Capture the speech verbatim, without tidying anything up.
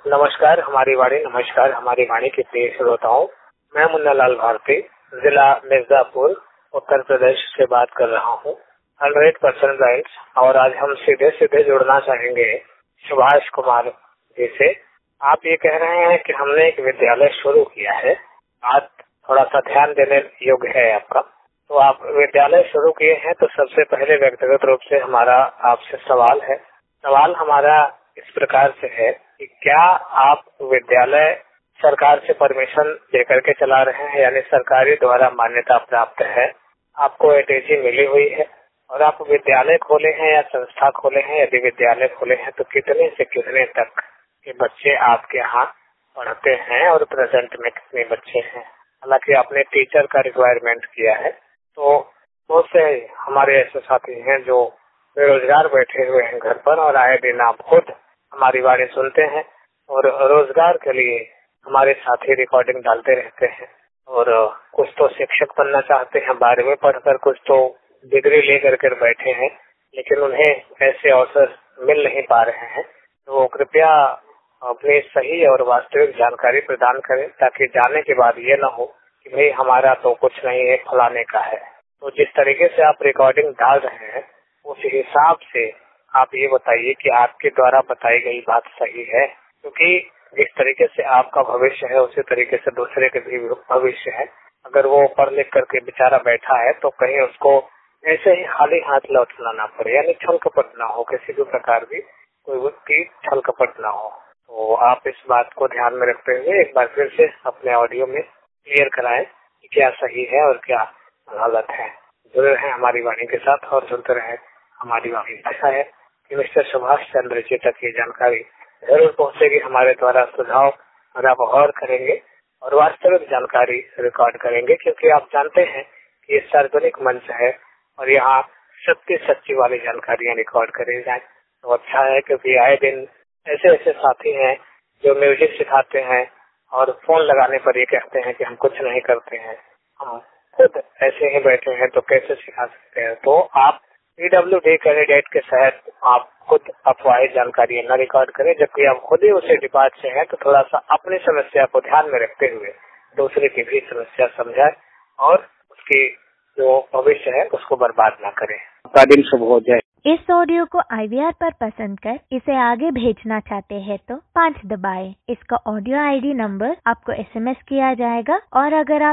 नमस्कार हमारी वाणी नमस्कार हमारी वाणी के प्रिय श्रोताओं, मैं मुन्ना लाल भारती जिला मिर्जापुर उत्तर प्रदेश से बात कर रहा हूँ हंड्रेड परसेंट राइट्स। और आज हम सीधे सीधे जुड़ना चाहेंगे सुभाष कुमार जी से। आप ये कह रहे हैं कि हमने एक विद्यालय शुरू किया है, बात थोड़ा सा ध्यान देने योग्य है आपका। तो आप विद्यालय शुरू किए हैं तो सबसे पहले व्यक्तिगत रूप से हमारा आपसे सवाल है। सवाल हमारा इस प्रकार से है कि क्या आप विद्यालय सरकार से परमिशन लेकर के चला रहे हैं, यानी सरकारी द्वारा मान्यता प्राप्त है, आपको एटीजी मिली हुई है और आप विद्यालय खोले हैं या संस्था खोले हैं? यदि विद्यालय खोले हैं तो कितने से कितने तक के बच्चे आपके यहाँ पढ़ते हैं और प्रेजेंट में कितने बच्चे हैं? हालांकि आपने टीचर का रिक्वायरमेंट किया है, तो बहुत से हमारे ऐसे साथी हैं जो बेरोजगार बैठे हुए हैं घर पर और आए दिन आप खुद हमारी वाणी सुनते हैं और रोजगार के लिए हमारे साथी रिकॉर्डिंग डालते रहते हैं। और कुछ तो शिक्षक बनना चाहते हैं बारहवीं पढ़कर, कुछ तो डिग्री लेकर कर बैठे हैं, लेकिन उन्हें ऐसे अवसर मिल नहीं पा रहे हैं। तो कृपया अपनी सही और वास्तविक जानकारी प्रदान करें ताकि जाने के बाद ये न हो कि भाई हमारा तो कुछ नहीं है, फलाने का है। तो जिस तरीके से आप रिकॉर्डिंग डाल रहे हैं उस हिसाब से आप ये बताइए कि आपके द्वारा बताई गई बात सही है, क्योंकि जिस तरीके से आपका भविष्य है उसी तरीके से दूसरे के भी भविष्य है। अगर वो पढ़ लिख करके बेचारा बैठा है तो कहीं उसको ऐसे ही खाली हाथ लौटना ना पड़े, यानी छल कपट ना हो, किसी भी प्रकार की कोई व्यक्ति छल कपट ना हो। तो आप इस बात को ध्यान में रखते हुए एक बार फिर से अपने ऑडियो में क्लियर कराएं कि क्या सही है और क्या गलत है। जुड़े रहें हमारी वाणी के साथ और सुनते रहें हमारी वाणी। ऐसा है कि मिस्टर सुभाष चंद्र जी तक ये जानकारी जरूर पहुंचेगी हमारे द्वारा सुझाव, और आप गौर करेंगे और वास्तविक जानकारी रिकॉर्ड करेंगे, क्योंकि आप जानते हैं कि ये सार्वजनिक मंच है और यहाँ सत्य सच्ची वाली जानकारियां रिकॉर्ड करी जाए तो अच्छा है। क्योंकि आए दिन ऐसे ऐसे साथी हैं जो म्यूजिक सिखाते हैं और फोन लगाने पर ये कहते हैं कि हम कुछ नहीं करते हैं, हम खुद ऐसे ही बैठे हैं तो कैसे सिखा सकते हैं। तो आप पीडब्ल्यूडी कैंडिडेट के तहत आप खुद अफवाही जानकारी न रिकॉर्ड करें, जबकि आप खुद ही उसे डिपार्ट से हैं तो थोड़ा सा अपनी समस्या को ध्यान में रखते हुए दूसरे की भी समस्या समझाए और उसकी जो भविष्य है उसको बर्बाद ना करें। आपका दिन शुभ हो जाए। इस ऑडियो को आई वी आर पर पसंद कर इसे आगे भेजना चाहते हैं तो पाँच दबाएं। इसका ऑडियो आई डी नंबर आपको एस एम एस किया जाएगा और अगर आप